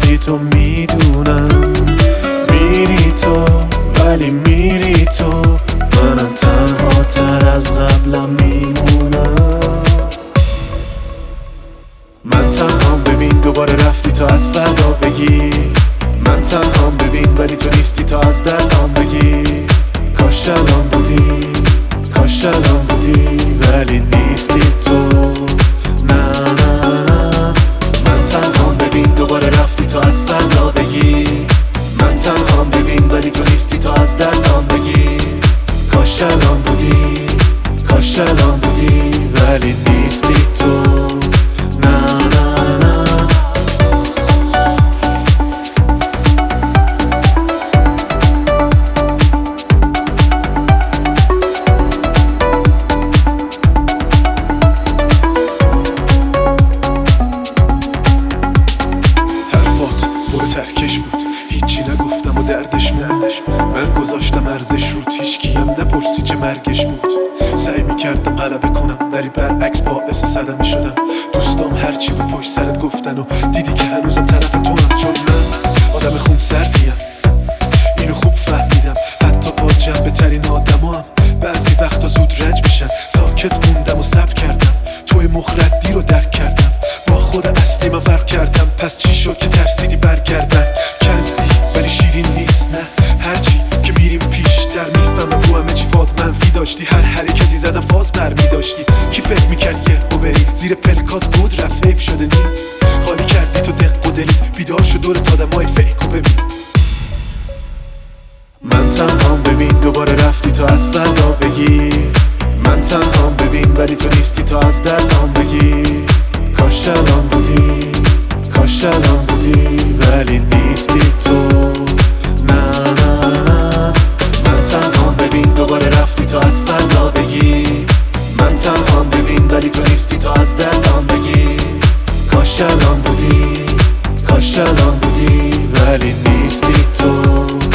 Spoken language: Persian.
نیستی تو میدونم، میری تو ولی میری تو، منم تنها تر از قبلم میمونم. من تنهام ببین دوباره رفتی تا از فردا بگی، من تنهام ببین ولی تو نیستی تا از دلم بگی. کاش الان بودی، کاش الان بودی ولی نیستی تو. نه نه نه. من تنهام ببین دوباره رفتی تا از فردا بگی، من تنهام ببین ولی تو نیستی تا از دلم بگی. کاش الان بودی، کاش الان بودی ولی نیستی تو. نه نه نه. ترکش بود، هیچی نگفتم و دردش موندش. من گذاشتم ارزش رو هیچکیم نپرسی چه مرگش بود. سعی میکردم غلبه کنم ولی برعکس باعث صدمه شدم. دوستام هرچی بود پشت سرت گفتن و دیدی که هنوزم طرف تونم. چون من آدم خون سردیم، اینو خوب فهمیدم. حتی با جنبه ترین آدم هم بعضی وقتا زود رنج میشن. ساکت موندم و صبر کردم، توی مخردی رو درک کردم. با خود اصلی من فرق کردم، پس چی شد که ترسیدی برگردن؟ کندی ولی شیرین نیست نه، هرچی که میریم پیشتر میفهمم تو همه چی فاز منفی داشتی. هر حرکتی زدم فاز برمی داشتی. کی فکر میکرد یه رو بری زیر پلکات بود رفت حیف شده نیست. خالی کردی تو دق و دلیت، بیدار شد دورت آدمای فیک و ببین. من تنهام ببین دوباره رفتی تا از فردا بگی، من تنهام ببین ولی تو نیستی تا از دلم بگی. کاش الان بودی، کاش الان بودی ولی نیستی تو. نه نه نه. من تنهام ببین دوباره رفتی تا از فردا بگی، من تنهام ببین ولی تو نیستی تا از دلم بگی. کاش الان بودی، کاش الان بودی ولی نیستی تو.